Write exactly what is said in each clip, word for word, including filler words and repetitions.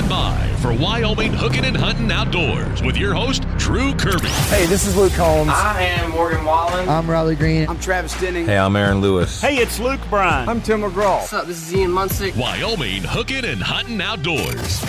by for Wyoming Hooking and Hunting Outdoors with your host, Drew Kirby. Hey, this is Luke Combs. I am Morgan Wallen. I'm Riley Green. I'm Travis Denning. Hey, I'm Aaron Lewis. Hey, it's Luke Bryan. I'm Tim McGraw. What's up? This is Ian Munsick. Wyoming Hooking and Hunting Outdoors.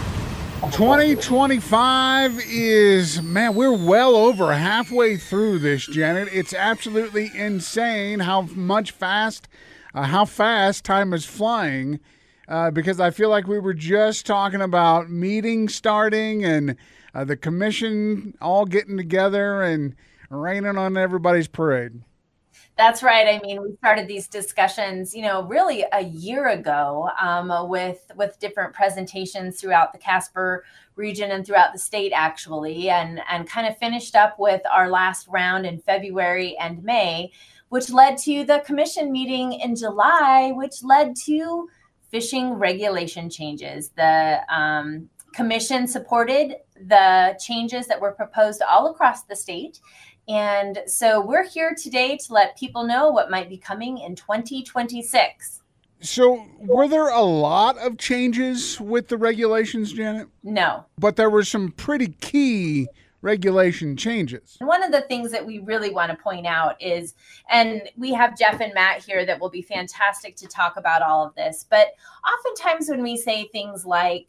twenty twenty-five is, man, we're well over halfway through this, Janet. It's absolutely insane how much fast, uh, how fast time is flying. Uh, because I feel like we were just talking about meetings starting and uh, the commission all getting together and raining on everybody's parade. That's right. I mean, we started these discussions, you know, really a year ago um, with with different presentations throughout the Casper region and throughout the state, actually, and, and kind of finished up with our last round in February and May, which led to the commission meeting in July, which led to fishing regulation changes. The um, commission supported the changes that were proposed all across the state. And so we're here today to let people know what might be coming in twenty twenty-six. So were there a lot of changes with the regulations, Janet? No. But there were some pretty key regulation changes. One of the things that we really want to point out is, and we have Jeff and Matt here that will be fantastic to talk about all of this, but oftentimes when we say things like,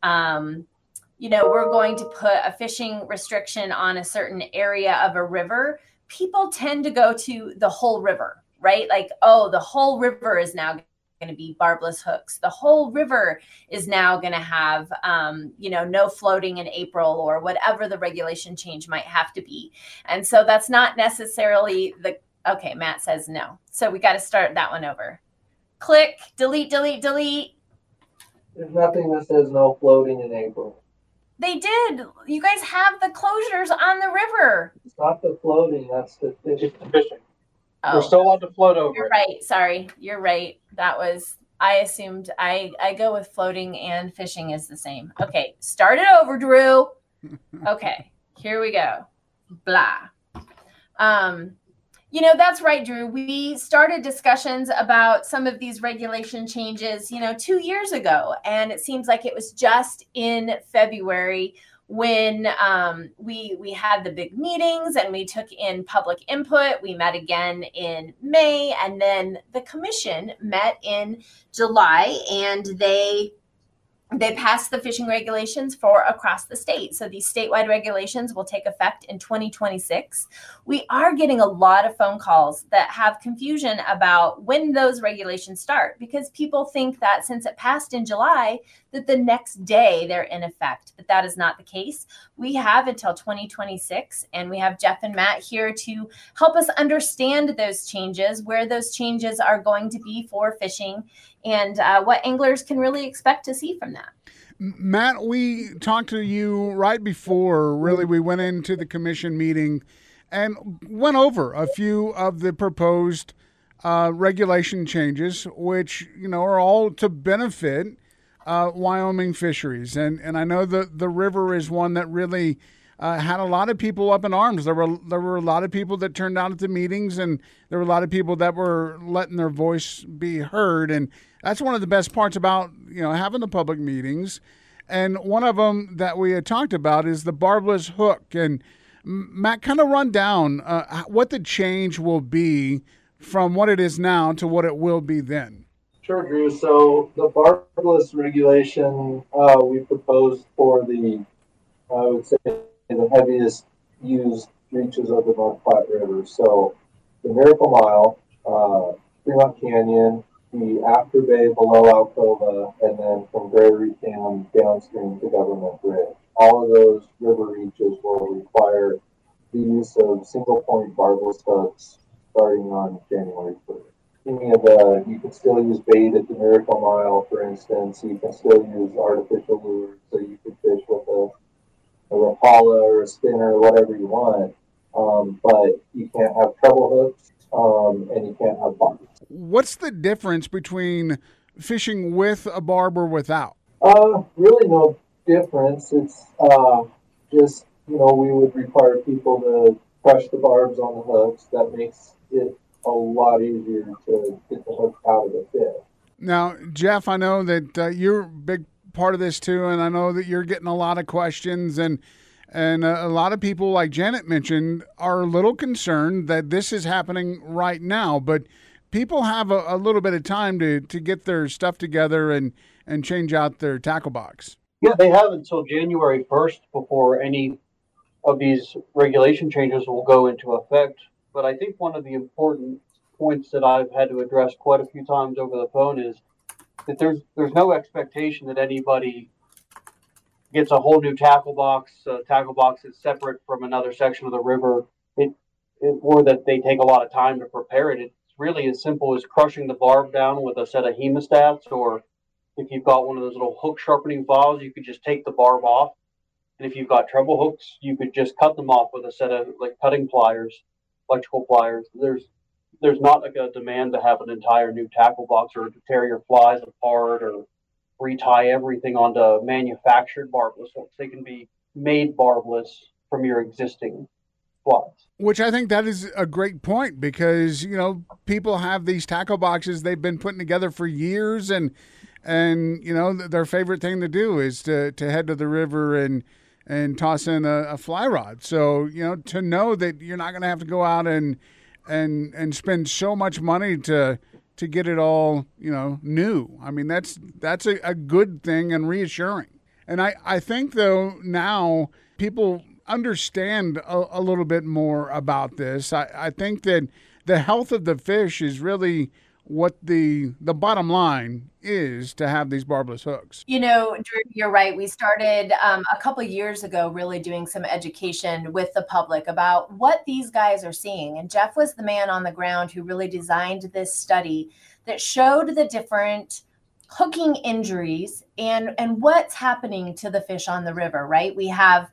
um, you know, we're going to put a fishing restriction on a certain area of a river, people tend to go to the whole river, right? Like, oh, the whole river is now going to be barbless hooks. The whole river is now going to have, um, you know, no floating in April or whatever the regulation change might have to be. And so that's not necessarily the, okay, Matt says no. So we got to start that one over. Click, delete, delete, delete. There's nothing that says no floating in April. They did. You guys have the closures on the river. It's not the floating, that's the fishing. fishing. Oh, We're still allowed to float over you're it. right. Sorry. You're right. That was, I assumed, I, I go with floating and fishing is the same. Okay. Start it over, Drew. Okay. Here we go. Blah. Um, you know, that's right, Drew. We started discussions about some of these regulation changes, you know, two years ago. And it seems like it was just in February when um, we we had the big meetings and we took in public input. We met again in May, and then the commission met in July, and they they passed the fishing regulations for across the state. So these statewide regulations will take effect in twenty twenty-six. We are getting a lot of phone calls that have confusion about when those regulations start, because people think that since it passed in July, that the next day they're in effect, but that is not the case. We have until twenty twenty-six, and we have Jeff and Matt here to help us understand those changes, where those changes are going to be for fishing, and uh, what anglers can really expect to see from that. Matt, we talked to you right before, really, we went into the commission meeting and went over a few of the proposed uh, regulation changes, which, you know, are all to benefit uh, Wyoming fisheries. And and I know the, the river is one that really uh, had a lot of people up in arms. There were there were a lot of people that turned out at the meetings, and there were a lot of people that were letting their voice be heard. And that's one of the best parts about, you know, having the public meetings. And one of them that we had talked about is the barbless hook. And Matt, kind of run down uh, what the change will be from what it is now to what it will be then. Sure, Drew. So the barbless regulation uh, we proposed for the, I would say, the heaviest used reaches of the North Platte River. So the Miracle Mile, uh, Fremont Canyon, the After Bay below Alcova, and then from Gregory Dam downstream to Government Bridge. All of those river reaches will require the use of single point barbless hooks starting on January first. Any of the, you can still use bait at the Miracle Mile, for instance. You can still use artificial lures, so you can fish with a, a Rapala or a spinner or whatever you want. Um, but you can't have treble hooks, um, and you can't have barbs. What's the difference between fishing with a barb or without? Uh, really no difference. It's uh, just, you know, we would require people to crush the barbs on the hooks. That makes it a lot easier to get the hook out of the fish. Now, Jeff, I know that uh, you're a big part of this too, and I know that you're getting a lot of questions, and and a, a lot of people, like Janet mentioned, are a little concerned that this is happening right now. But people have a, a little bit of time to, to get their stuff together and, and change out their tackle box. Yeah, they have until January first before any of these regulation changes will go into effect. But I think one of the important points that I've had to address quite a few times over the phone is that there's there's no expectation that anybody gets a whole new tackle box, uh, tackle box is separate from another section of the river, it, it or that they take a lot of time to prepare it. It's really as simple as crushing the barb down with a set of hemostats, or if you've got one of those little hook sharpening files, you could just take the barb off. And if you've got treble hooks, you could just cut them off with a set of like cutting pliers, electrical pliers. There's there's not like a demand to have an entire new tackle box or to tear your flies apart or retie everything onto manufactured barbless hooks. They can be made barbless from your existing flies. Which I think that is a great point, because, you know, people have these tackle boxes they've been putting together for years, and and you know, their favorite thing to do is to, to head to the river and and toss in a, a fly rod. So, you know, to know that you're not going to have to go out and and and spend so much money to to get it all, you know, new. I mean, that's that's a, a good thing and reassuring. And I, I think, though, now people understand a, a little bit more about this. I, I think that the health of the fish is really what the the bottom line is to have these barbless hooks. You know, Drew, you're right. We started um, a couple of years ago really doing some education with the public about what these guys are seeing. And Jeff was the man on the ground who really designed this study that showed the different hooking injuries and, and what's happening to the fish on the river, right? We have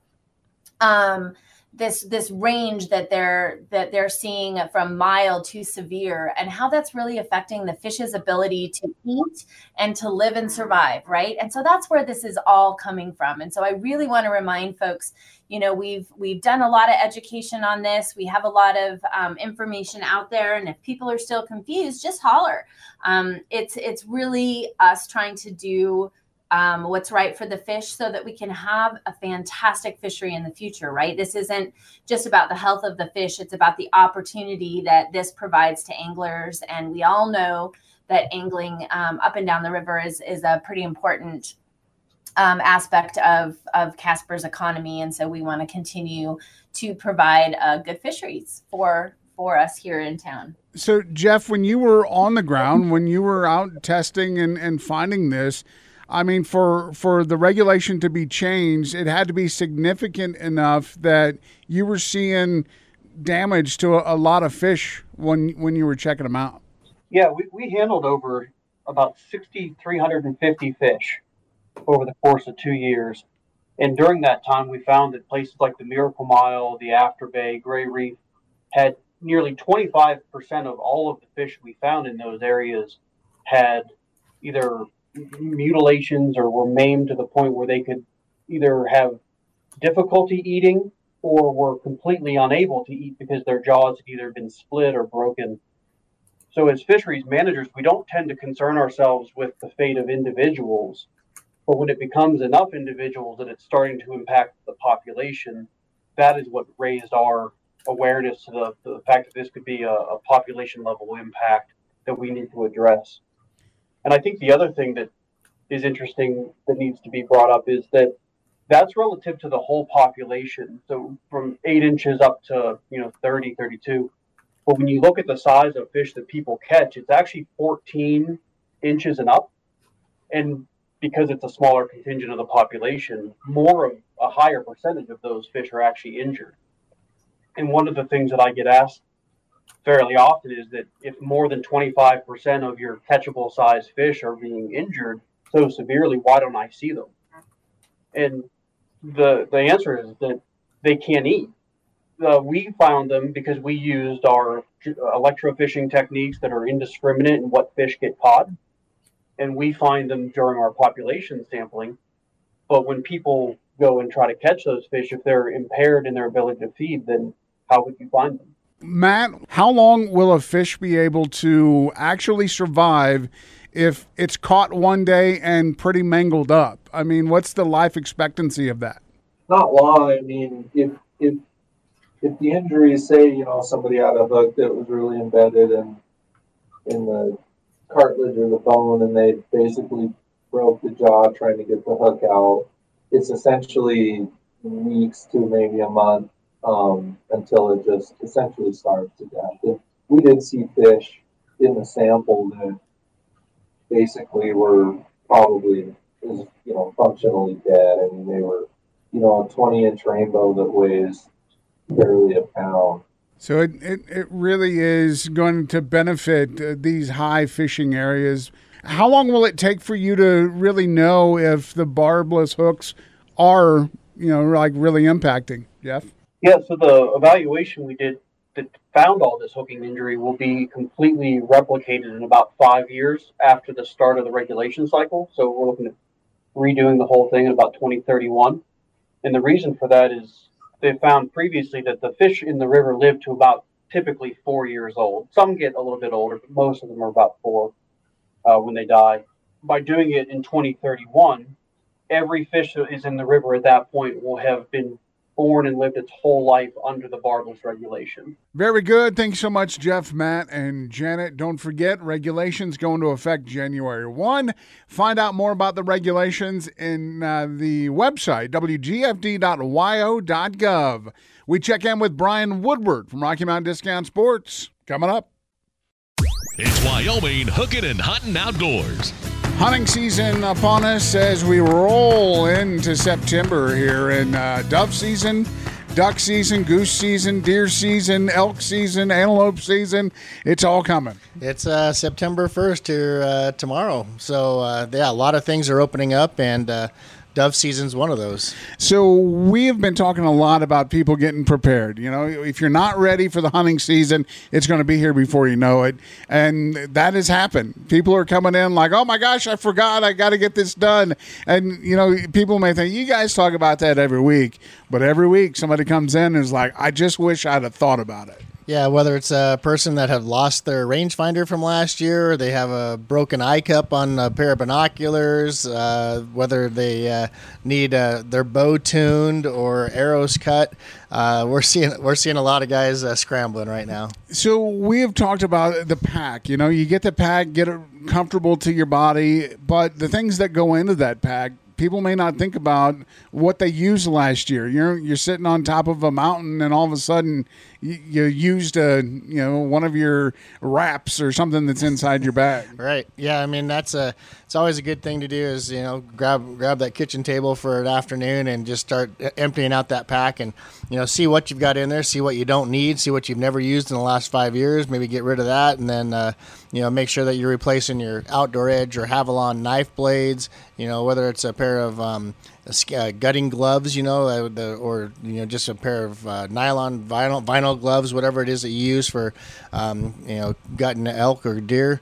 um, this this range that they're that they're seeing from mild to severe, and how that's really affecting the fish's ability to eat and to live and survive, right? And so that's where this is all coming from. And so I really want to remind folks, you know, we've we've done a lot of education on this. We have a lot of um, information out there, and if people are still confused, just holler. Um, it's it's really us trying to do Um, what's right for the fish so that we can have a fantastic fishery in the future, right? This isn't just about the health of the fish. It's about the opportunity that this provides to anglers. And we all know that angling um, up and down the river is, is a pretty important um, aspect of, of Casper's economy. And so we want to continue to provide uh, good fisheries for, for us here in town. So, Jeff, when you were on the ground, when you were out testing and, and finding this, I mean, for for the regulation to be changed, it had to be significant enough that you were seeing damage to a, a lot of fish when when you were checking them out. Yeah, we, we handled over about six thousand three hundred fifty fish over the course of two years. And during that time, we found that places like the Miracle Mile, the Afterbay, Gray Reef had nearly twenty-five percent of all of the fish we found in those areas had either mutilations or were maimed to the point where they could either have difficulty eating or were completely unable to eat because their jaws had either been split or broken. So as fisheries managers, we don't tend to concern ourselves with the fate of individuals, but when it becomes enough individuals that it's starting to impact the population, that is what raised our awareness to the, to the fact that this could be a, a population level impact that we need to address. And I think the other thing that is interesting that needs to be brought up is that that's relative to the whole population. So from eight inches up to, you know, thirty, thirty-two. But when you look at the size of fish that people catch, it's actually fourteen inches and up. And because it's a smaller contingent of the population, more of a higher percentage of those fish are actually injured. And one of the things that I get asked fairly often is that if more than twenty-five percent of your catchable size fish are being injured so severely, why don't I see them? And the the answer is that they can't eat. Uh, we found them because we used our electrofishing techniques that are indiscriminate in what fish get caught. And we find them during our population sampling. But when people go and try to catch those fish, if they're impaired in their ability to feed, then how would you find them? Matt, how long will a fish be able to actually survive if it's caught one day and pretty mangled up? I mean, what's the life expectancy of that? Not long. I mean, if if if the injuries, say, you know, somebody had a hook that was really embedded in in the cartilage or the bone, and they basically broke the jaw trying to get the hook out, it's essentially weeks to maybe a month um, until it just essentially starves to death. And we did see fish in the sample that basically were probably, you know, functionally dead. I mean, they were, you know, a twenty inch rainbow that weighs barely a pound. So it, it, it really is going to benefit uh, these high fishing areas. How long will it take for you to really know if the barbless hooks are, you know, like really impacting, Jeff? Yeah, so the evaluation we did that found all this hooking injury will be completely replicated in about five years after the start of the regulation cycle. So we're looking at redoing the whole thing in about twenty thirty-one. And the reason for that is they found previously that the fish in the river live to about typically four years old. Some get a little bit older, but most of them are about four uh, when they die. By doing it in twenty thirty-one, every fish that is in the river at that point will have been born and lived its whole life under the barbless regulation. Very good. Thanks so much, Jeff, Matt, and Janet. Don't forget, regulations go into effect January first. Find out more about the regulations in uh, the website, w g f d dot y o dot gov. We check in with Brian Woodward from Rocky Mountain Discount Sports. Coming up. It's Wyoming Hooking and Hunting Outdoors. Hunting season upon us as we roll into September here, in uh, dove season, duck season, goose season, deer season, elk season, antelope season. It's all coming. It's uh, September first here uh, tomorrow. So, uh, yeah, a lot of things are opening up, and uh, dove season's one of those. So we have been talking a lot about people getting prepared. You know, if you're not ready for the hunting season, it's going to be here before you know it. And that has happened. People are coming in like, oh my gosh, I forgot, I got to get this done. And, you know, people may think, you guys talk about that every week. But every week somebody comes in and is like, I just wish I'd have thought about it. Yeah, whether it's a person that have lost their rangefinder from last year, or they have a broken eye cup on a pair of binoculars, uh, whether they uh, need uh, their bow tuned or arrows cut, uh, we're seeing we're seeing a lot of guys uh, scrambling right now. So we have talked about the pack. You know, you get the pack, get it comfortable to your body, but the things that go into that pack, people may not think about what they used last year. You're you're sitting on top of a mountain, and all of a sudden you, you used a you know one of your wraps or something that's inside your bag. Right. Yeah. I mean, that's a it's always a good thing to do. Is you know grab grab that kitchen table for an afternoon and just start emptying out that pack, and you know see what you've got in there, see what you don't need, see what you've never used in the last five years. Maybe get rid of that, and then uh, you know make sure that you're replacing your Outdoor Edge or Havalon knife blades. You know whether it's a pair of um, uh, gutting gloves, you know, uh, the, or you know, just a pair of uh, nylon vinyl vinyl gloves, whatever it is that you use for, um, you know, gutting elk or deer.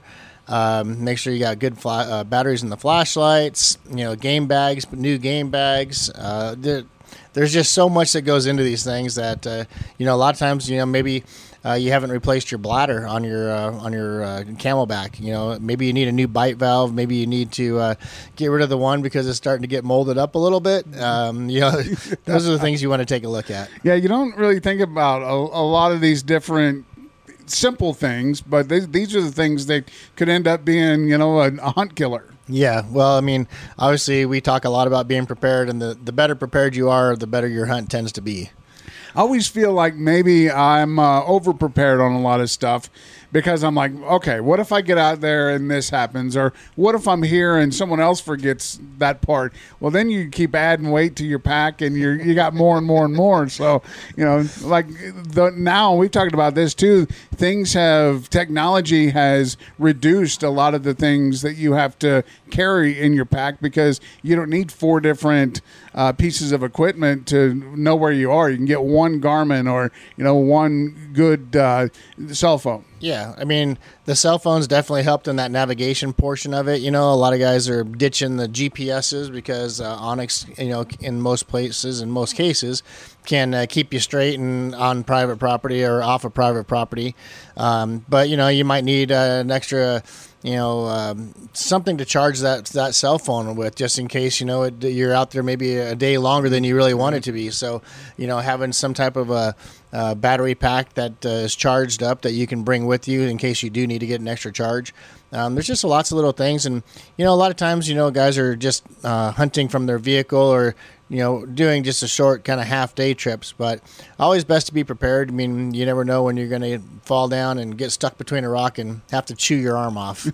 Um, make sure you got good fla- uh, batteries in the flashlights. You know, game bags, new game bags. Uh, there, there's just so much that goes into these things that uh, you know. A lot of times, you know, maybe. Uh, you haven't replaced your bladder on your uh, on your uh, Camelback. You know, maybe you need a new bite valve. Maybe you need to uh, get rid of the one because it's starting to get molded up a little bit. Um, you know, those are the things you want to take a look at. Yeah, you don't really think about a, a lot of these different simple things, but they, these are the things that could end up being, you know, a, a hunt killer. Yeah, well, I mean, obviously we talk a lot about being prepared, and the, the better prepared you are, the better your hunt tends to be. I always feel like maybe I'm uh, over-prepared on a lot of stuff because I'm like, okay, what if I get out there and this happens? Or what if I'm here and someone else forgets that part? Well, then you keep adding weight to your pack and you you got more and more and more. So, you know, like the, now we've talked about this too. Things have, technology has reduced a lot of the things that you have to carry in your pack because you don't need four different uh, pieces of equipment to know where you are. You can get one Garmin or, you know, one good uh, cell phone. Yeah, I mean, the cell phones definitely helped in that navigation portion of it. You know, a lot of guys are ditching the G P S's because uh, Onyx, you know, in most places, in most cases, can uh, keep you straight and on private property or off of private property. Um, but, you know, you might need uh, an extra, you know, um, something to charge that that cell phone with, just in case, you know, it, you're out there maybe a day longer than you really want it to be. So, you know, having some type of a Uh, battery pack that uh, is charged up that you can bring with you in case you do need to get an extra charge. Um, there's just lots of little things. And, you know, a lot of times, you know, guys are just uh, hunting from their vehicle or, you know, doing just a short kind of half day trips, but always best to be prepared. I mean, you never know when you're going to fall down and get stuck between a rock and have to chew your arm off.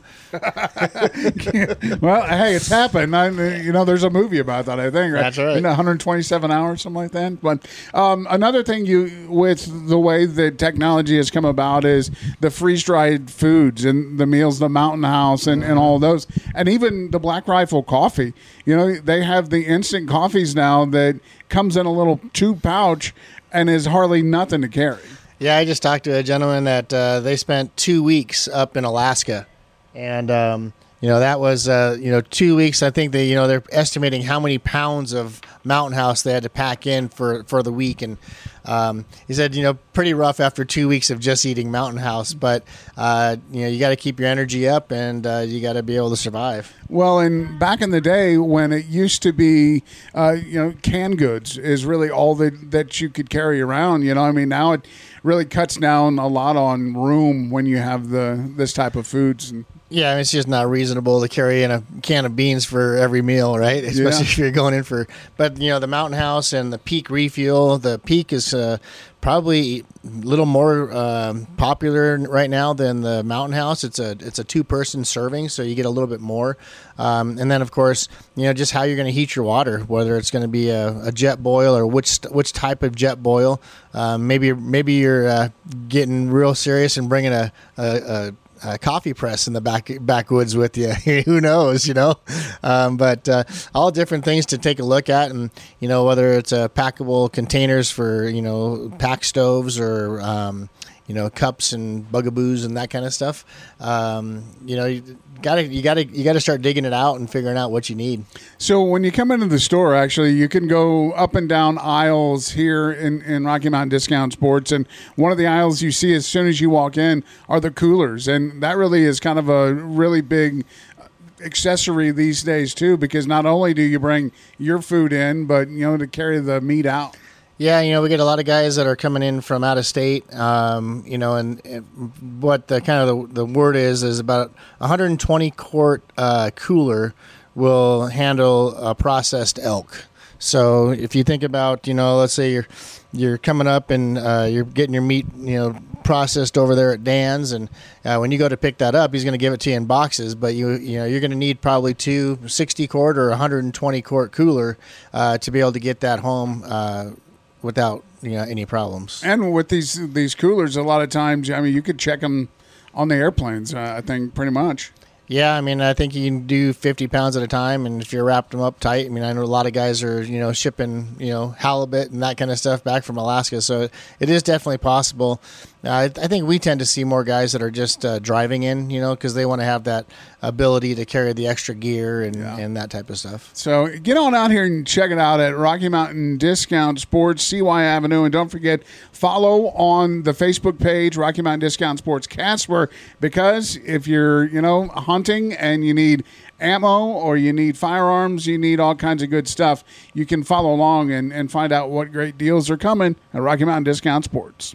Well, hey, it's happened. I, you know, there's a movie about that, I think. Right? That's right. In one hundred twenty-seven hours, something like that. But um, another thing you, with the way that technology has come about, is the freeze-dried foods and the meals, the Mountain House and, and all those. And even the Black Rifle coffee. You know, they have the instant coffees now that comes in a little tube pouch and is hardly nothing to carry. Yeah, I just talked to a gentleman that uh, they spent two weeks up in Alaska, and um, you know that was uh, you know two weeks. I think they you know they're estimating how many pounds of Mountain House they had to pack in for, for the week, and um, he said you know pretty rough after two weeks of just eating Mountain House, but uh, you know you got to keep your energy up and uh, you got to be able to survive. Well, and back in the day when it used to be, uh, you know, canned goods is really all that, that you could carry around. You know, I mean, now it really cuts down a lot on room when you have the this type of foods. And yeah, I mean, it's just not reasonable to carry in a can of beans for every meal, right? Especially yeah. if you're going in for. But you know, the Mountain House and the Peak Refuel. The Peak is uh, probably a little more um, popular right now than the Mountain House. It's a it's a two person serving, so you get a little bit more. Um, and then, of course, you know just how you're going to heat your water, whether it's going to be a, a jet boil or which which type of jet boil. Um, maybe maybe you're uh, getting real serious and bringing a, a, a A coffee press in the back backwoods with you. Who knows, you know? Um, but uh, all different things to take a look at, and you know whether it's uh, packable containers for you know pack stoves or um, you know cups and bugaboos and that kind of stuff. Um, you know, you gotta you gotta you gotta start digging it out and figuring out what you need. So when you come into the store, actually, you can go up and down aisles here in, in Rocky Mountain Discount Sports, and one of the aisles you see as soon as you walk in are the coolers, and that really is kind of a really big accessory these days too, because not only do you bring your food in, but you know to carry the meat out. Yeah, you know, we get a lot of guys that are coming in from out of state, um, you know, and, and what the kind of the, the word is, is about one hundred twenty quart uh, cooler will handle a processed elk. So if you think about, you know, let's say you're you're coming up and uh, you're getting your meat, you know, processed over there at Dan's, and uh, when you go to pick that up, he's going to give it to you in boxes, but you you know you're going to need probably two sixty quart or one hundred twenty quart cooler uh, to be able to get that home uh, without you know any problems. And with these these coolers, a lot of times, I mean, you could check them on the airplanes. Uh, I think pretty much. Yeah, I mean, I think you can do fifty pounds at a time, and if you're wrapped them up tight, I mean, I know a lot of guys are, you know, shipping, you know, halibut and that kind of stuff back from Alaska, so it is definitely possible. Uh, I, I think we tend to see more guys that are just uh, driving in, you know, because they want to have that ability to carry the extra gear and, yeah. and that type of stuff. So get on out here and check it out at Rocky Mountain Discount Sports, C Y Avenue, and don't forget, follow on the Facebook page, Rocky Mountain Discount Sports Casper, because if you're, you know, hunting and you need ammo or you need firearms, you need all kinds of good stuff, you can follow along and, and find out what great deals are coming at Rocky Mountain Discount Sports.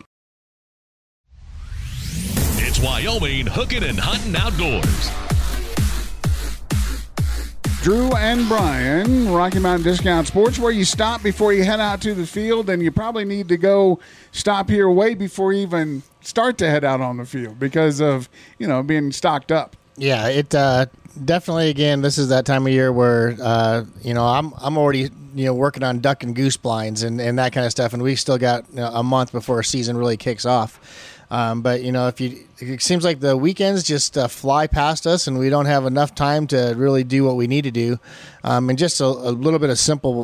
It's Wyoming Hooking and Hunting Outdoors. Drew and Brian, Rocky Mountain Discount Sports, where you stop before you head out to the field, and you probably need to go stop here way before you even start to head out on the field because of, you know, being stocked up. Yeah, it uh, definitely, again, this is that time of year where, uh, you know, I'm I'm already, you know, working on duck and goose blinds and, and that kind of stuff, and we still got you know, a month before season really kicks off. Um, but, you know, if you, it seems like the weekends just uh, fly past us and we don't have enough time to really do what we need to do. Um, and just a, a little bit of simple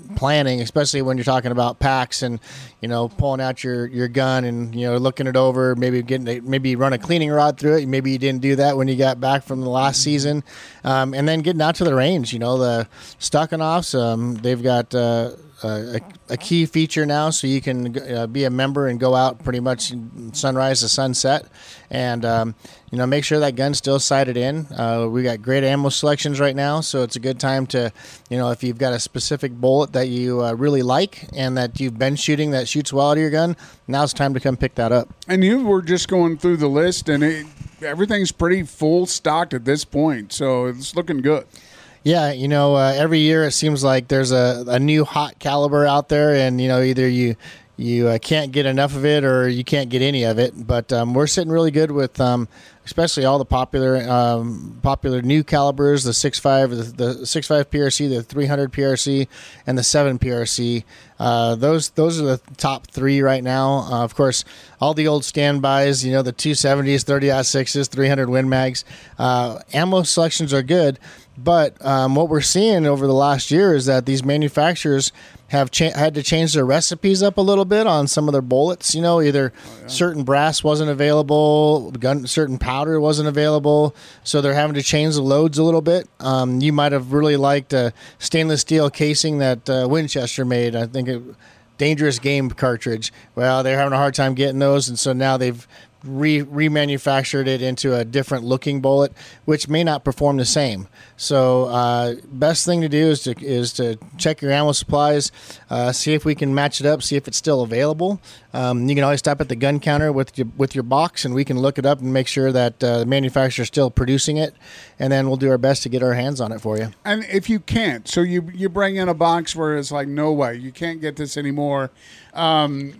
planning, especially when you're talking about packs and, you know, pulling out your, your gun and, you know, looking it over, maybe getting a, maybe run a cleaning rod through it. Maybe you didn't do that when you got back from the last season. Um, and then getting out to the range, you know, the Stakhanovs, um, they've got uh, a, a key feature now, so you can uh, be a member and go out pretty much sunrise to sunset, and um, you know, make sure that gun's still sighted in. Uh, we got great ammo selections right now, so it's a good time to, you know, if you've got a specific bullet that you uh, really like and that you've been shooting that shoots well out of your gun, now's the time to come pick that up. And you were just going through the list, and it, everything's pretty full stocked at this point, so it's looking good. Yeah, you know, uh, every year it seems like there's a, a new hot caliber out there, and, you know, either you you uh, can't get enough of it or you can't get any of it. But um, we're sitting really good with um, especially all the popular um, popular new calibers, the six five, the, the six five P R C, the three hundred P R C, and the seven P R C. Uh, those those are the top three right now. Uh, of course, all the old standbys, you know, the two seventies, thirty aught sixes, three hundred Win Mags. Uh, ammo selections are good. But um, what we're seeing over the last year is that these manufacturers have cha- had to change their recipes up a little bit on some of their bullets. You know, either oh, yeah. certain brass wasn't available, gun, certain powder wasn't available, so they're having to change the loads a little bit. Um, you might have really liked a stainless steel casing that uh, Winchester made. I think it Dangerous Game cartridge. Well, they're having a hard time getting those, and so now they've Re- remanufactured it into a different looking bullet, which may not perform the same. So, uh, best thing to do is to is to check your ammo supplies, uh, see if we can match it up, see if it's still available. Um, you can always stop at the gun counter with your, with your box, and we can look it up and make sure that uh, the manufacturer is still producing it, and then we'll do our best to get our hands on it for you. And if you can't, so you you bring in a box where it's like, no way, you can't get this anymore. Um,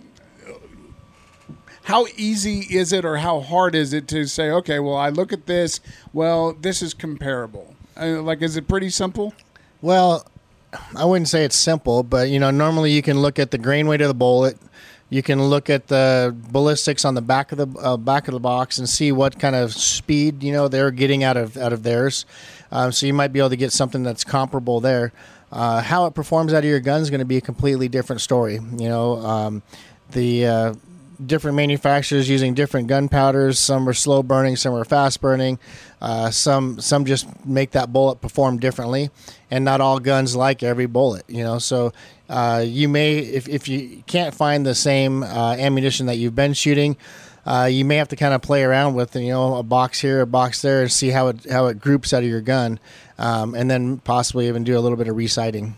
How easy is it, or how hard is it to say, okay, well, I look at this, well, this is comparable? Uh, like, is it pretty simple? Well, I wouldn't say it's simple, but, you know, normally you can look at the grain weight of the bullet. You can look at the ballistics on the back of the uh, back of the box and see what kind of speed, you know, they're getting out of out of theirs. Um, so you might be able to get something that's comparable there. Uh, how it performs out of your gun is going to be a completely different story. You know, um, the uh, different manufacturers using different gunpowders. Some are slow burning, some are fast burning. Uh, some some just make that bullet perform differently, and not all guns like every bullet. You know, so uh, you may, if if you can't find the same uh, ammunition that you've been shooting, uh, you may have to kind of play around with, you know, a box here, a box there, and see how it how it groups out of your gun, um, and then possibly even do a little bit of resighting.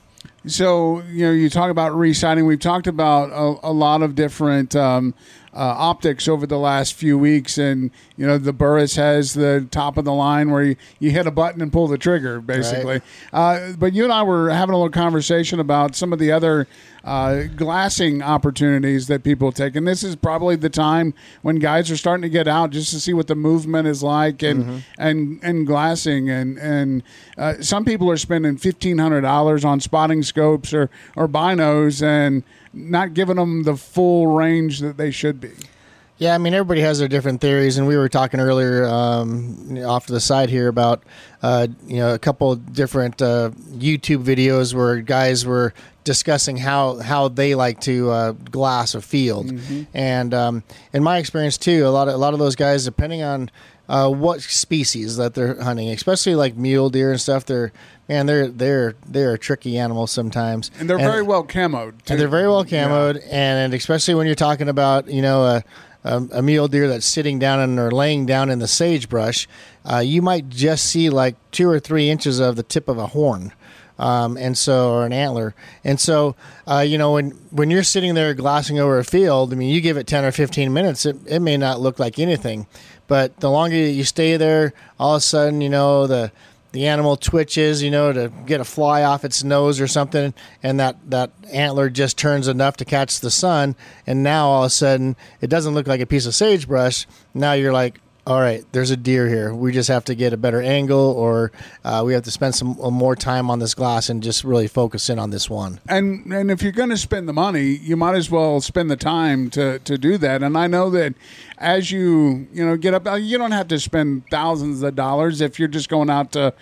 So, you know, you talk about resighting. We've talked about a, a lot of different um, uh, optics over the last few weeks. And, you know, the Burris has the top of the line where you, you hit a button and pull the trigger, basically. Right. Uh, but you and I were having a little conversation about some of the other uh, glassing opportunities that people take. And this is probably the time when guys are starting to get out just to see what the movement is like and mm-hmm. and, and glassing. And, and uh, some people are spending fifteen hundred dollars on spotting scopes or, or binos and not giving them the full range that they should be. Yeah, I mean, everybody has their different theories, and we were talking earlier um, off to the side here about uh, you know, a couple of different uh, YouTube videos where guys were discussing how, how they like to uh, glass a field, mm-hmm. and um, in my experience too, a lot of a lot of those guys, depending on uh, what species that they're hunting, especially like mule deer and stuff, they're man, they're they're they're tricky animals sometimes, and they're and, very well camoed. Too. And they're very well camoed, yeah. and especially when you're talking about, you know, a a, a mule deer that's sitting down in, or laying down in the sagebrush, uh, you might just see like two or three inches of the tip of a horn. Um, and so, or an antler. And so, uh, you know, when, when you're sitting there glassing over a field, I mean, you give it ten or fifteen minutes, it, it may not look like anything, but the longer you stay there, all of a sudden, you know, the, the animal twitches, you know, to get a fly off its nose or something, and that, that antler just turns enough to catch the sun, and now all of a sudden it doesn't look like a piece of sagebrush. Now you're like, all right, there's a deer here. We just have to get a better angle, or uh, we have to spend some more time on this glass and just really focus in on this one. And and if you're going to spend the money, you might as well spend the time to, to do that. And I know that as you you know get up, you don't have to spend thousands of dollars if you're just going out to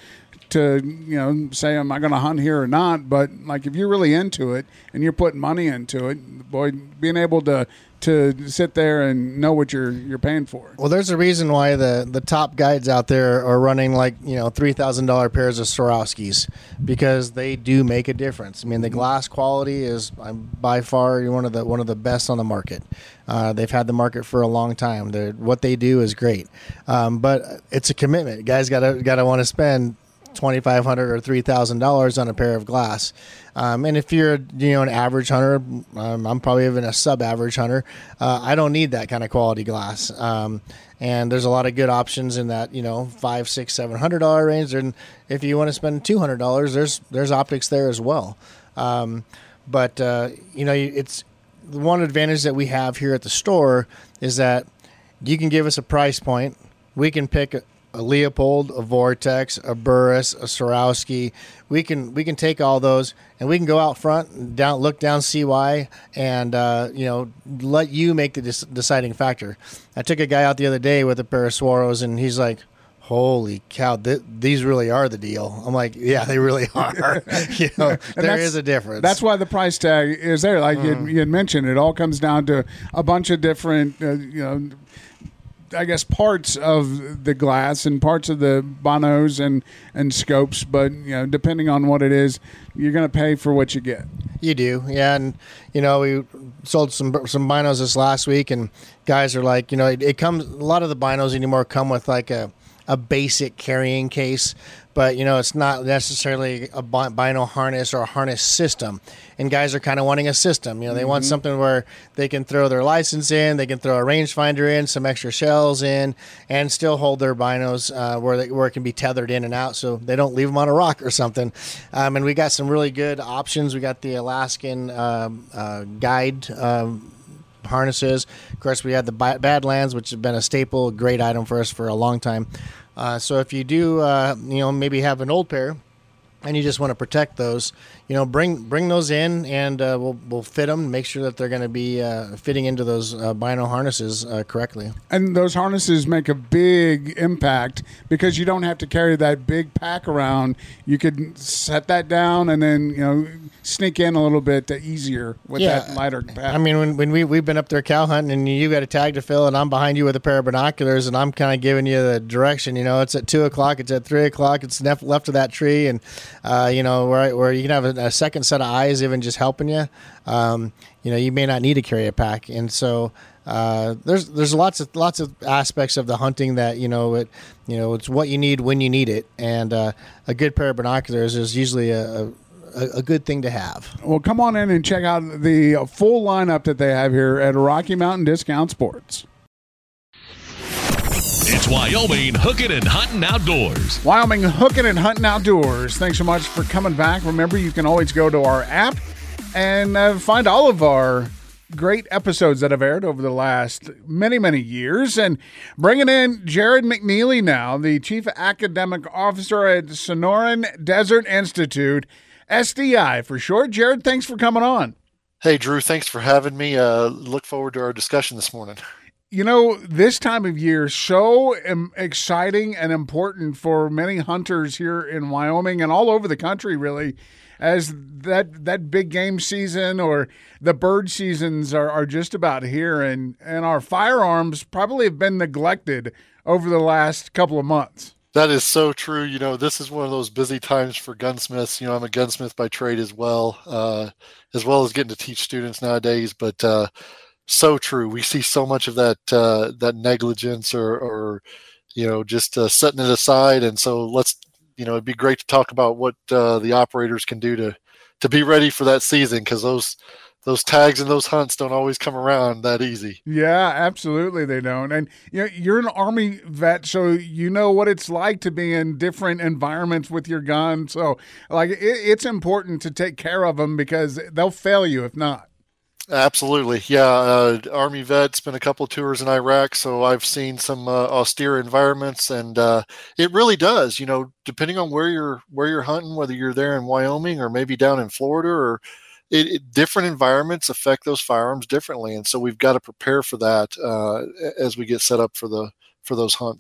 to, you know, say, am I going to hunt here or not? But like, if you're really into it and you're putting money into it, boy, being able to to sit there and know what you're you're paying for. Well, there's a reason why the, the top guides out there are running like, you know, three thousand dollars pairs of Swarovskis, because they do make a difference. I mean, the glass quality is um, by far one of the one of the best on the market. Uh, they've had the market for a long time. They're, what they do is great, um, but it's a commitment. Guys got to got to want to spend twenty-five hundred dollars or three thousand dollars on a pair of glass. Um, and if you're, you know, an average hunter, um, I'm probably even a sub-average hunter. Uh, I don't need that kind of quality glass. Um, and there's a lot of good options in that, you know, five, six, seven hundred dollar range. And if you want to spend two hundred dollars, there's there's optics there as well. Um, but uh, you know, it's the one advantage that we have here at the store is that you can give us a price point. We can pick a, a Leopold, a Vortex, a Burris, a Swarovski. We can we can take all those and we can go out front and down, look down C Y, and uh, you know, let you make the dis- deciding factor. I took a guy out the other day with a pair of Swaros, and he's like, "Holy cow, th- these really are the deal." I'm like, "Yeah, they really are." You know, there is a difference. That's why the price tag is there. Like mm. you, you had mentioned, it all comes down to a bunch of different, uh, you know, I guess parts of the glass and parts of the binos and, and scopes, but you know, depending on what it is, you're going to pay for what you get. You do, yeah. And you know, we sold some some binos this last week, and guys are like, you know, it, it comes. A lot of the binos anymore come with like a a basic carrying case, but you know, it's not necessarily a bino harness or a harness system. And guys are kind of wanting a system. You know, they mm-hmm. want something where they can throw their license in, they can throw a rangefinder in, some extra shells in, and still hold their binos uh, where they, where it can be tethered in and out, so they don't leave them on a rock or something. Um, and we got some really good options. We got the Alaskan um, uh, guide um, harnesses. Of course, we had the Badlands, which has been a staple, a great item for us for a long time. Uh, so if you do, uh, you know, maybe have an old pair and you just want to protect those, you know, bring bring those in, and uh, we'll we'll fit them, make sure that they're going to be uh, fitting into those uh, bino harnesses uh, correctly. And those harnesses make a big impact because you don't have to carry that big pack around. You could set that down and then, you know, sneak in a little bit easier with yeah. that lighter pack. I mean, when when we we've been up there cow hunting and you got a tag to fill, and I'm behind you with a pair of binoculars, and I'm kind of giving you the direction. You know, it's at two o'clock, it's at three o'clock, it's left left of that tree, and uh, you know, where where you can have a, a second set of eyes even just helping you. Um, you know, you may not need to carry a pack, and so uh, there's there's lots of lots of aspects of the hunting that, you know, it you know it's what you need when you need it, and uh, a good pair of binoculars is usually a, a a good thing to have. Well, come on in and check out the full lineup that they have here at Rocky Mountain Discount Sports. It's Wyoming Hooking and Hunting Outdoors. Wyoming Hooking and Hunting Outdoors. Thanks so much for coming back. Remember, you can always go to our app and uh, find all of our great episodes that have aired over the last many, many years. And bringing in Jared McNeely now, the Chief Academic Officer at Sonoran Desert Institute, S D I for short. Jared, thanks for coming on. Hey, Drew, thanks for having me. Uh, look forward to our discussion this morning. You know, this time of year, so um, exciting and important for many hunters here in Wyoming and all over the country, really, as that that big game season or the bird seasons are, are just about here. And, and our firearms probably have been neglected over the last couple of months. That is so true. You know, this is one of those busy times for gunsmiths. You know, I'm a gunsmith by trade as well, uh, as well as getting to teach students nowadays. But uh, so true. We see so much of that uh, that negligence or, or you know, just uh, setting it aside. And so let's, you know, it'd be great to talk about what uh, the operators can do to to be ready for that season, because those those tags and those hunts don't always come around that easy. Yeah, absolutely they don't. And you know, you're an Army vet, so you know what it's like to be in different environments with your gun. So, like, it, it's important to take care of them because they'll fail you if not. Absolutely. Yeah. Uh, Army vet, spent a couple of tours in Iraq, so I've seen some uh, austere environments, and uh, it really does, you know, depending on where you're, where you're hunting, whether you're there in Wyoming or maybe down in Florida, or it, it different environments affect those firearms differently. And so we've got to prepare for that uh, as we get set up for the, for those hunts.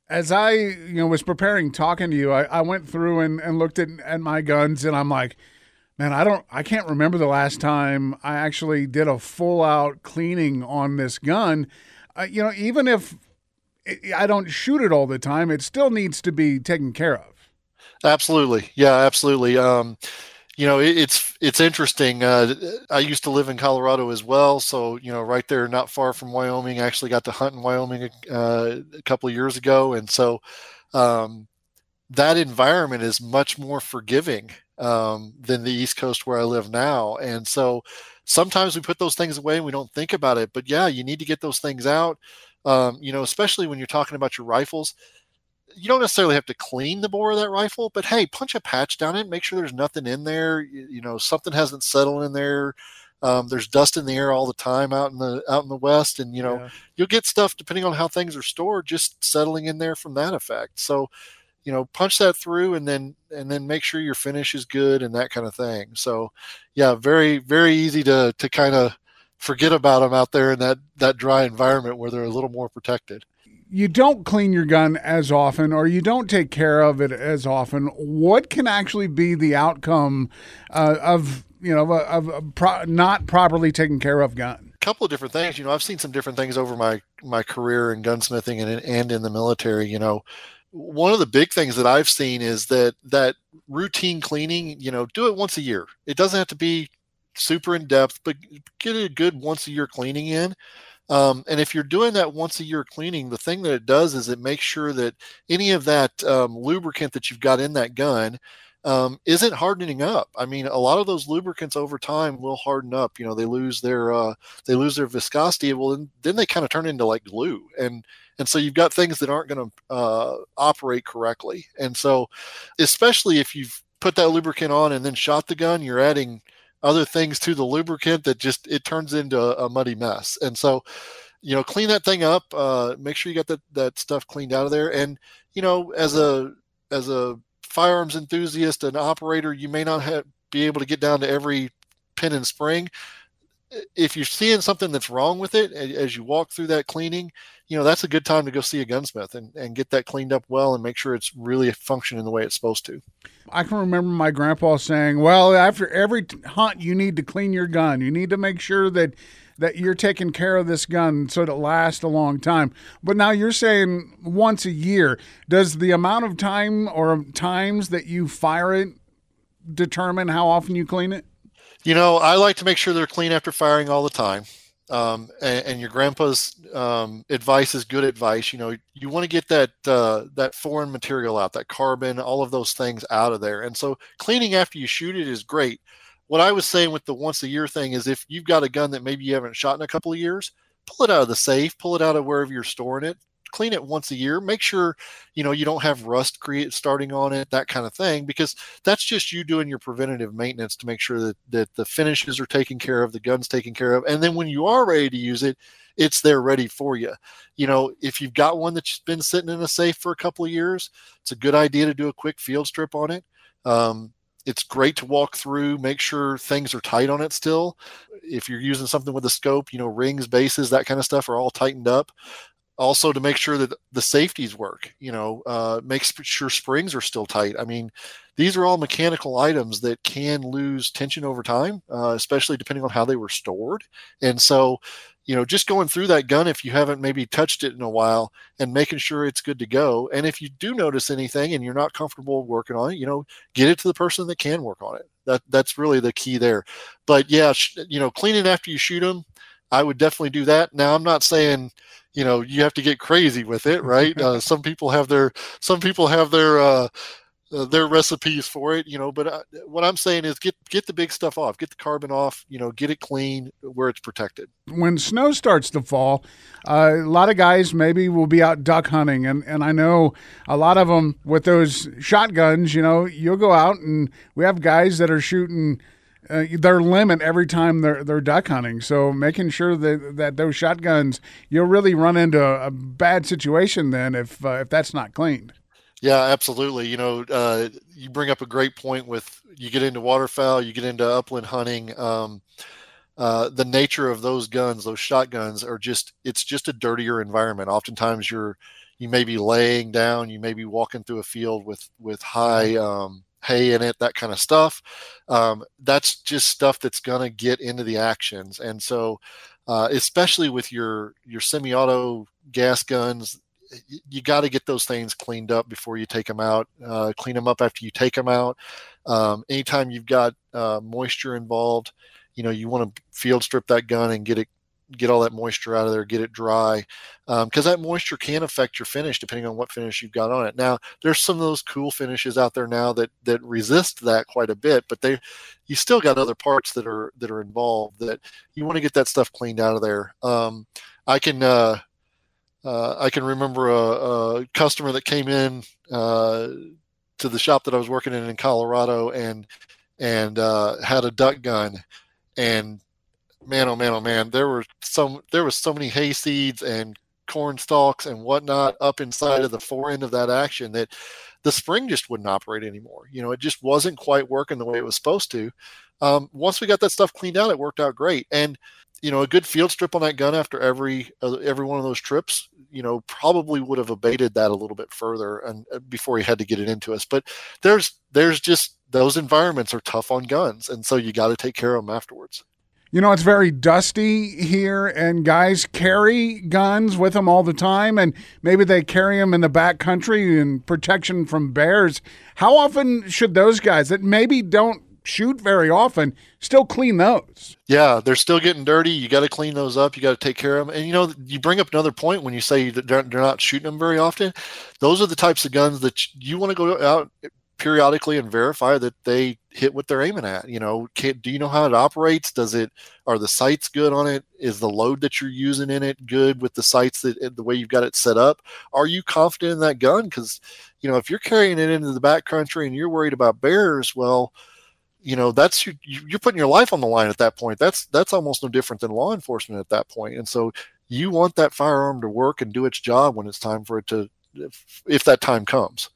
As I, you know, was preparing, talking to you, I, I went through and, and looked at, at my guns, and I'm like, man, I don't, I can't remember the last time I actually did a full out cleaning on this gun. Uh, you know, even if it, I don't shoot it all the time, it still needs to be taken care of. Absolutely. Yeah, absolutely. Um, you know, it, it's, it's interesting. Uh, I used to live in Colorado as well. So, you know, right there, not far from Wyoming. I actually got to hunt in Wyoming uh, a couple of years ago. And so um, that environment is much more forgiving um, than the East Coast where I live now. And so sometimes we put those things away and we don't think about it. But yeah, you need to get those things out, um, you know, especially when you're talking about your rifles. You don't necessarily have to clean the bore of that rifle, but hey, punch a patch down it, make sure there's nothing in there. You, you know, something hasn't settled in there. Um, there's dust in the air all the time out in the out in the West, and you know, yeah. You'll get stuff depending on how things are stored, just settling in there from that effect. So, you know, punch that through, and then and then make sure your finish is good and that kind of thing. So, yeah, very very easy to to kind of forget about them out there in that that dry environment where they're a little more protected. You don't clean your gun as often, or you don't take care of it as often. What can actually be the outcome uh, of, you know, of a pro- not properly taken care of gun? A couple of different things. You know, I've seen some different things over my, my career in gunsmithing and, and in the military. You know, one of the big things that I've seen is that, that routine cleaning, you know, do it once a year. It doesn't have to be super in depth, but get a good once a year cleaning in. Um, and if you're doing that once a year cleaning, the thing that it does is it makes sure that any of that um, lubricant that you've got in that gun um, isn't hardening up. I mean, a lot of those lubricants over time will harden up. You know, they lose their uh, they lose their viscosity. Well, then, then they kind of turn into like glue, and and so you've got things that aren't going to uh, operate correctly. And so, especially if you've put that lubricant on and then shot the gun, you're adding other things to the lubricant that just, it turns into a, a muddy mess. And so, you know, clean that thing up, uh, make sure you got that, that stuff cleaned out of there. And, you know, as a, as a firearms enthusiast and operator, you may not have, be able to get down to every pin and spring. If you're seeing something that's wrong with it, as you walk through that cleaning, you know, that's a good time to go see a gunsmith and, and get that cleaned up well and make sure it's really functioning the way it's supposed to. I can remember my grandpa saying, well, after every hunt, you need to clean your gun. You need to make sure that, that you're taking care of this gun so that it lasts a long time. But now you're saying once a year. Does the amount of time or times that you fire it determine how often you clean it? You know, I like to make sure they're clean after firing all the time. Um, and, and your grandpa's um, advice is good advice. You know, you want to get that uh, that foreign material out, that carbon, all of those things out of there. And so cleaning after you shoot it is great. What I was saying with the once a year thing is if you've got a gun that maybe you haven't shot in a couple of years, pull it out of the safe, pull it out of wherever you're storing it, clean it once a year, make sure, you know, you don't have rust create starting on it, that kind of thing, because that's just you doing your preventative maintenance to make sure that, that the finishes are taken care of, the gun's taken care of. And then when you are ready to use it, it's there ready for you. You know, if you've got one that's been sitting in a safe for a couple of years, it's a good idea to do a quick field strip on it. Um, It's great to walk through, make sure things are tight on it still. If you're using something with a scope, you know, rings, bases, that kind of stuff are all tightened up. Also to make sure that the safeties work, you know, uh, make sure springs are still tight. I mean, these are all mechanical items that can lose tension over time, uh, especially depending on how they were stored. And so, you know, just going through that gun, if you haven't maybe touched it in a while, and making sure it's good to go. And if you do notice anything and you're not comfortable working on it, you know, get it to the person that can work on it. That that's really the key there. But yeah, sh- you know, cleaning after you shoot them, I would definitely do that. Now, I'm not saying, you know, you have to get crazy with it, right? Uh, some people have their, some people have their, uh, uh, their recipes for it, you know, but uh, what I'm saying is get, get the big stuff off, get the carbon off, you know, get it clean where it's protected. When snow starts to fall, uh, a lot of guys maybe will be out duck hunting. And, and I know a lot of them with those shotguns, you know, you'll go out and we have guys that are shooting Uh, their limit every time they're they're duck hunting. So making sure that that those shotguns, you'll really run into a, a bad situation then if uh, if that's not cleaned. Yeah, absolutely. You know, uh, you bring up a great point with you get into waterfowl, you get into upland hunting. Um, uh, the nature of those guns, those shotguns, are just it's just a dirtier environment. Oftentimes, you're you may be laying down, you may be walking through a field with with high um, hay in it, that kind of stuff. Um, that's just stuff that's going to get into the actions. And so, uh, especially with your your semi-auto gas guns, you got to get those things cleaned up before you take them out. Uh, clean them up after you take them out. Um, anytime you've got uh, moisture involved, you know, you want to field strip that gun and get it, get all that moisture out of there, get it dry, because um, that moisture can affect your finish depending on what finish you've got on it. Now, there's some of those cool finishes out there now that that resist that quite a bit, but they, you still got other parts that are that are involved that you want to get that stuff cleaned out of there. Um, I can. Uh, Uh, I can remember a, a customer that came in uh, to the shop that I was working in in Colorado and and uh, had a duck gun, and man, oh man, oh man, there were some there was so many hay seeds and corn stalks and whatnot up inside of the fore end of that action that the spring just wouldn't operate anymore. You know, it just wasn't quite working the way it was supposed to. Um, once we got that stuff cleaned out, it worked out great. And you know, a good field strip on that gun after every uh, every one of those trips, you know, probably would have abated that a little bit further and uh, before he had to get it into us. But there's there's just those environments are tough on guns, and so you got to take care of them afterwards. You know, it's very dusty here, and guys carry guns with them all the time, and maybe they carry them in the back country in protection from bears. How often should those guys that maybe don't shoot very often still clean those? Yeah, they're still getting dirty. You got to clean those up. You got to take care of them. And you know, you bring up another point when you say that they're, they're not shooting them very often. Those are the types of guns that you want to go out periodically and verify that they hit what they're aiming at. You know, can, do you know how it operates? Does it, are the sights good on it? Is the load that you're using in it good with the sights that the way you've got it set up? Are you confident in that gun? Because, you know, if you're carrying it into the back country and you're worried about bears, well, you know, that's your, you're putting your life on the line at that point. That's that's almost no different than law enforcement at that point. And so you want that firearm to work and do its job when it's time for it to, if, if that time comes.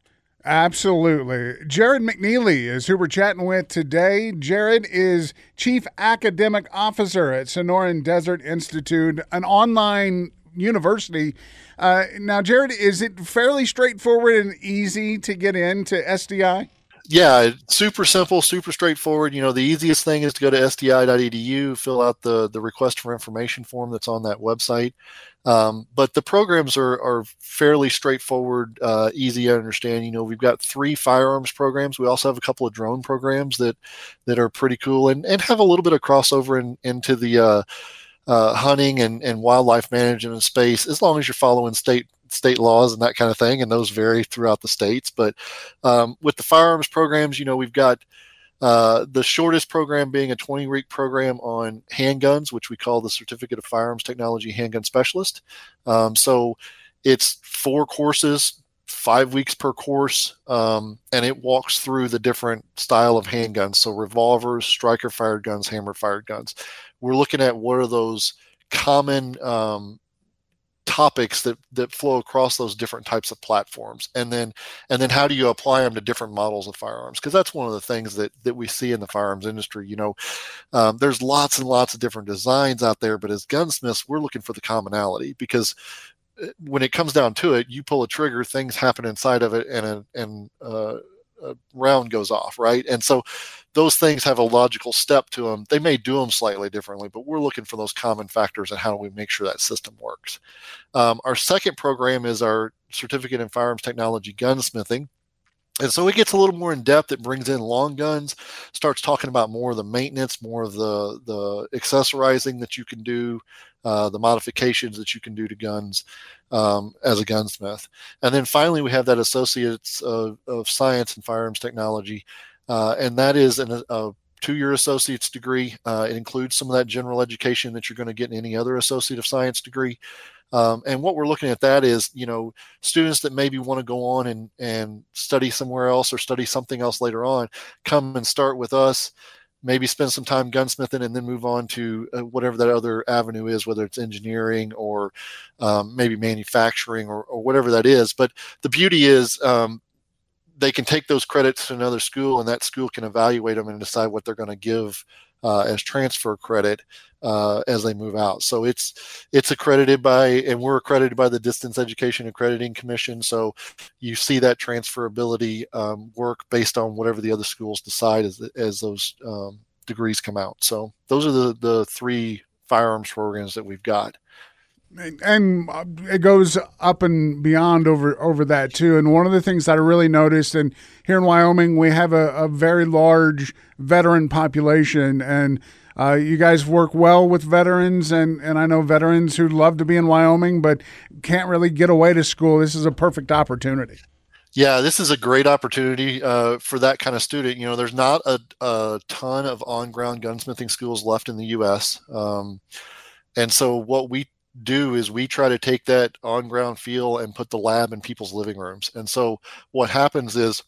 Absolutely. Jared McNeely is who we're chatting with today. Jared is Chief Academic Officer at Sonoran Desert Institute, an online university. Uh, now, Jared, is it fairly straightforward and easy to get into S D I? Yeah, super simple, super straightforward. You know, the easiest thing is to go to S D I dot E D U, fill out the, the request for information form that's on that website. Um, but the programs are, are fairly straightforward, uh, easy to understand. You know, we've got three firearms programs. We also have a couple of drone programs that, that are pretty cool and, and have a little bit of crossover in, into the uh, uh, hunting and, and wildlife management space, as long as you're following state state laws and that kind of thing, and those vary throughout the states. But um, with the firearms programs, you know, we've got uh, the shortest program being a twenty-week program on handguns, which we call the Certificate of Firearms Technology Handgun Specialist. Um, so it's four courses, five weeks per course, um, and it walks through the different style of handguns. So revolvers, striker-fired guns, hammer-fired guns. We're looking at what are those common um, topics that that flow across those different types of platforms, and then and then how do you apply them to different models of firearms? Because that's one of the things that that we see in the firearms industry. You know, um, there's lots and lots of different designs out there, but as gunsmiths, we're looking for the commonality, because when it comes down to it, you pull a trigger, things happen inside of it, and a, and uh, a round goes off, right? And so those things have a logical step to them. They may do them slightly differently, but we're looking for those common factors and how do we make sure that system works. Um, our second program is our Certificate in Firearms Technology Gunsmithing. And so it gets a little more in depth. It brings in long guns, starts talking about more of the maintenance, more of the, the accessorizing that you can do, uh, the modifications that you can do to guns um, as a gunsmith. And then finally, we have that Associates of, of Science in Firearms Technology. Uh, and that is an, a two-year associate's degree. Uh, it includes some of that general education that you're going to get in any other Associate of Science degree. Um, and what we're looking at that is, you know, students that maybe want to go on and, and study somewhere else or study something else later on, come and start with us, maybe spend some time gunsmithing and then move on to uh, whatever that other avenue is, whether it's engineering or um, maybe manufacturing or, or whatever that is. But the beauty is, um, they can take those credits to another school, and that school can evaluate them and decide what they're going to give uh, as transfer credit uh, as they move out. So it's it's accredited by, and we're accredited by the Distance Education Accrediting Commission. So you see that transferability um, work based on whatever the other schools decide as as those um, degrees come out. So those are the the three firearms programs that we've got. And it goes up and beyond over, over that too. And one of the things that I really noticed, and here in Wyoming, we have a, a very large veteran population, and uh, you guys work well with veterans, and, and I know veterans who love to be in Wyoming but can't really get away to school. This is a perfect opportunity. Yeah, this is a great opportunity uh, for that kind of student. You know, there's not a, a ton of on-ground gunsmithing schools left in the U S Um, and so what we do is we try to take that on-ground feel and put the lab in people's living rooms. And so what happens is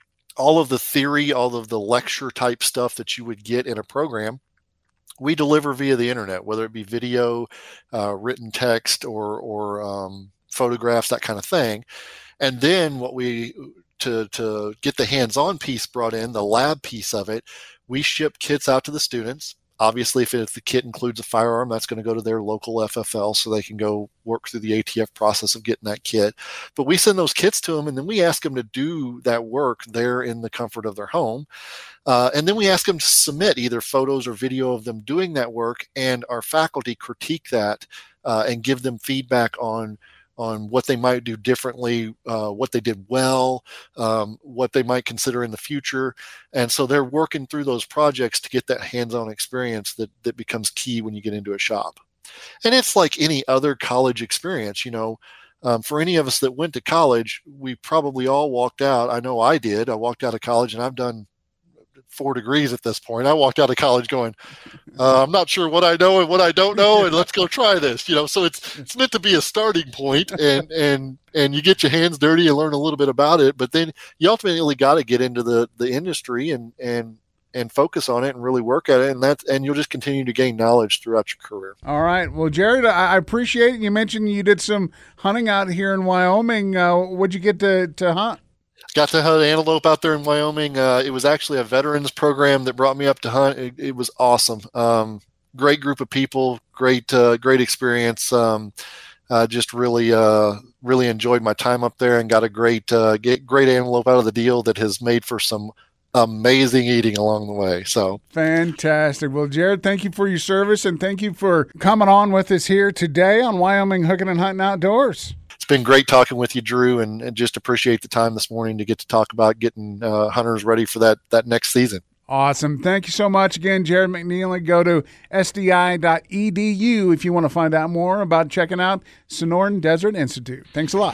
all of the theory, all of the lecture type stuff that you would get in a program, we deliver via the internet, whether it be video, uh, written text, or or um, photographs, that kind of thing. And then what we to to get the hands-on piece brought in, the lab piece of it, we ship kits out to the students. Obviously, if, it, if the kit includes a firearm, that's going to go to their local F F L so they can go work through the A T F process of getting that kit. But we send those kits to them, and then we ask them to do that work there in the comfort of their home. Uh, and then we ask them to submit either photos or video of them doing that work, and our faculty critique that uh, and give them feedback on on what they might do differently, uh, what they did well, um, what they might consider in the future. And so they're working through those projects to get that hands-on experience that, that becomes key when you get into a shop. And it's like any other college experience, you know, um, for any of us that went to college, we probably all walked out. I know I did. I walked out of college, and I've done four degrees at this point. I walked out of college going, uh, I'm not sure what I know and what I don't know, and let's go try this. You know, so it's it's meant to be a starting point, and and and you get your hands dirty and learn a little bit about it, but then you ultimately got to get into the the industry and and and focus on it and really work at it, and that's and you'll just continue to gain knowledge throughout your career. All right. Well, Jared, I appreciate it. You mentioned you did some hunting out here in Wyoming. Uh, what'd you get to to hunt? Got to hunt antelope out there in Wyoming. Uh, it was actually a veterans program that brought me up to hunt. It, it was awesome. Um, great group of people, great, uh, great experience. Um, uh, just really, uh, really enjoyed my time up there, and got a great, uh, get great antelope out of the deal that has made for some amazing eating along the way. So fantastic. Well, Jared, thank you for your service, and thank you for coming on with us here today on Wyoming Hooking and Hunting Outdoors. It's been great talking with you, Drew, and, and just appreciate the time this morning to get to talk about getting uh, hunters ready for that that next season. Awesome. Thank you so much again, Jared McNeely. Go to S D I dot E D U if you want to find out more about checking out Sonoran Desert Institute. Thanks a lot.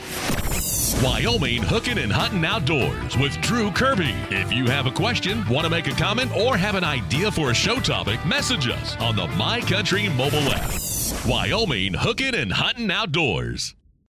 Wyoming Hooking and Hunting Outdoors with Drew Kirby. If you have a question, want to make a comment, or have an idea for a show topic, message us on the My Country mobile app. Wyoming Hooking and Hunting Outdoors.